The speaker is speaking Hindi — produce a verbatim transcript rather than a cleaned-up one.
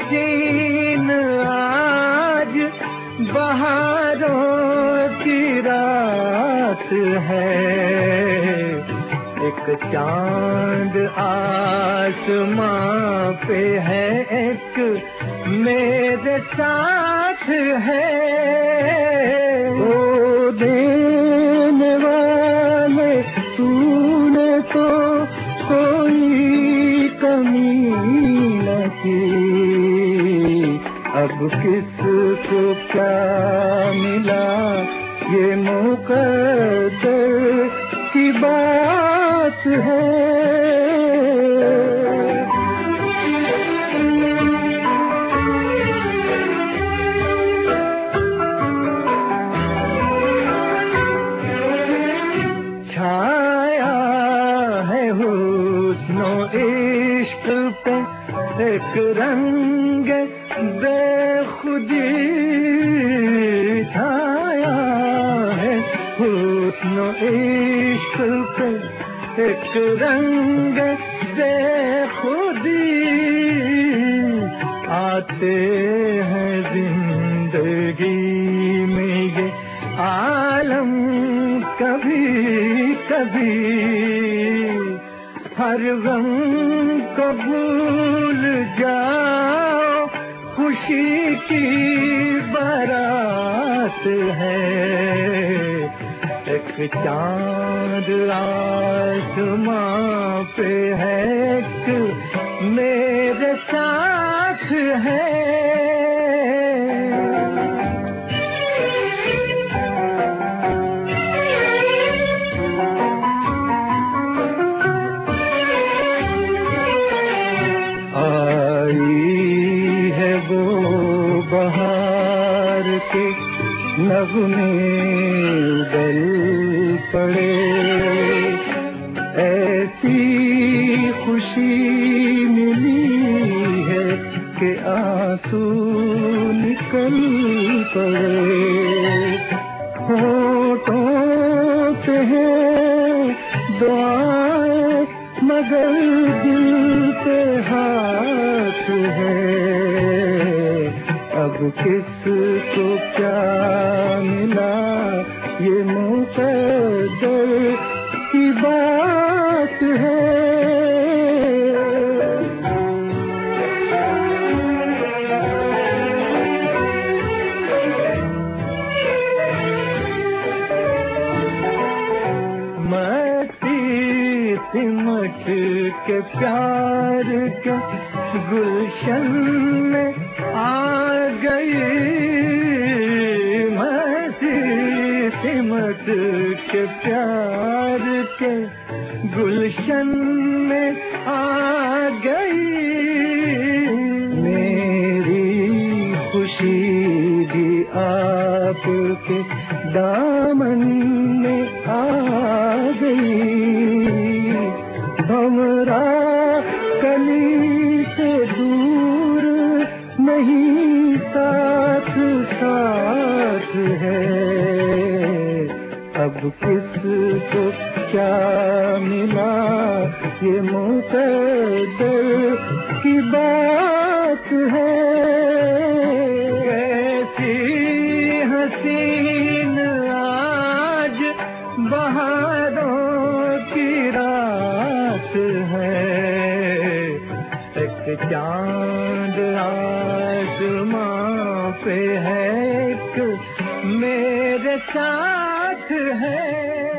हसीन आज बहारों की रात है। एक चांद आसमां पे है, एक मेरे साथ है। ओ देने वाले तूने तो कोई कमी न की, अब किसको क्या मिला ये मुकद्दर की बात है। छाया है हुस्नो इश्क पे एक रंग बेखुदी, छाया है हुस्नो इश्क पे एक रंग बेखुदी। आते हैं जिंदगी में ये आलम कभी कभी, हर गम को भूल जाओ, खुशी की बारात है। एक चांद आसमां पे है, एक मेरे साथ है। आई है वो बहार के नगमे उगल पड़े, ऐसी खुशी मिली है कि आंसू निकल पड़े। होठों पे है दुआएं मगर दिल पे हाथ है, अब किसको क्या मिला ये मुकद्दर की बात है। मस्ती सिमट के प्यार के गुलशन में आ गई, मस्ती सिमट के प्यार के गुलशन में आ गई। मेरी खुशी भी आपके दामन में आ गई। हमरा कली से दूर नहीं, साथ साथ है, अब किसको क्या मिला ये मुकद्दर की बात है। कैसी हसीन आज बहारों की रात है, एक चांद आसमां पे है, एक मेरे साथ है।